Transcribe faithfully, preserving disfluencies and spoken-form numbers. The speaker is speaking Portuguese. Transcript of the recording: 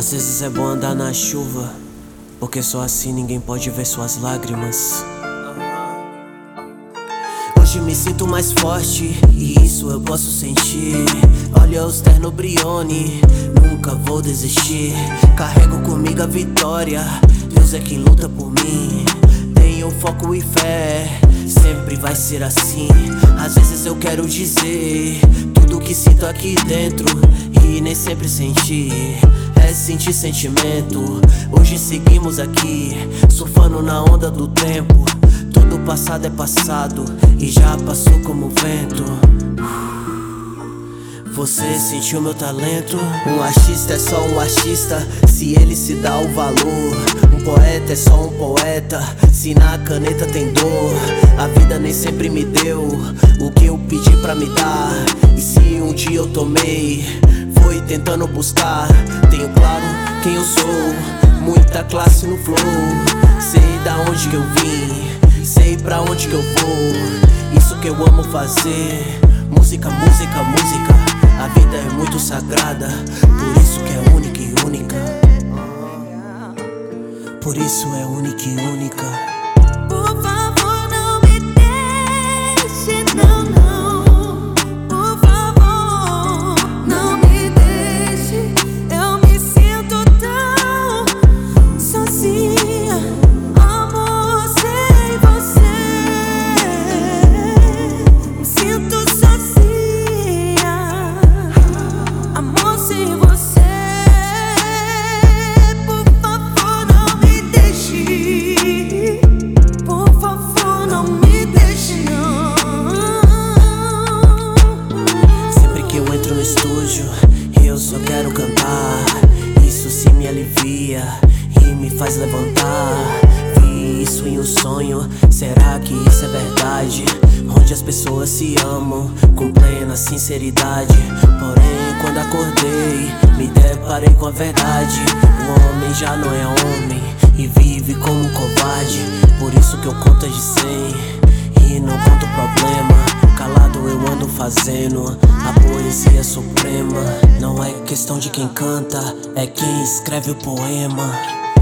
Às vezes é bom andar na chuva, porque só assim ninguém pode ver suas lágrimas. Hoje me sinto mais forte, e isso eu posso sentir. Olha os terno Brioni, nunca vou desistir. Carrego comigo a vitória, Deus é quem luta por mim. Tenho foco e fé, sempre vai ser assim. Às vezes eu quero dizer tudo que sinto aqui dentro, e nem sempre sentir é sentir sentimento. Hoje seguimos aqui, surfando na onda do tempo. Todo passado é passado e já passou como vento. Você sentiu meu talento? Um artista é só um artista se ele se dá o valor. Um poeta é só um poeta se na caneta tem dor. A vida nem sempre me deu o que eu pedi pra me dar, e se um dia eu tomei, foi tentando buscar. Tenho claro quem eu sou, muita classe no flow. Sei da onde que eu vim, sei pra onde que eu vou. Isso que eu amo fazer, música, música, música. A vida é muito sagrada, por isso que é única e única. Por isso é única e única. Por favor, não me deixe, não, não. Por favor, não me deixe. Eu me sinto tão sozinha, amor, sem você. Me sinto sozinha, amor, sem você. Por favor, não me deixe. Por favor, não me deixe, não. Sempre que eu entro no estúdio, eu só quero cantar. Isso sim me alivia e me faz levantar. Vi isso em um sonho, será que isso é verdade? Onde as pessoas se amam com plena sinceridade. Porém, quando acordei, me deparei com a verdade. O homem já não é homem e vive como um covarde. Por isso que eu conto de cem e não conto problema. Calado eu ando fazendo a poesia suprema. Não é questão de quem canta, é quem escreve o poema.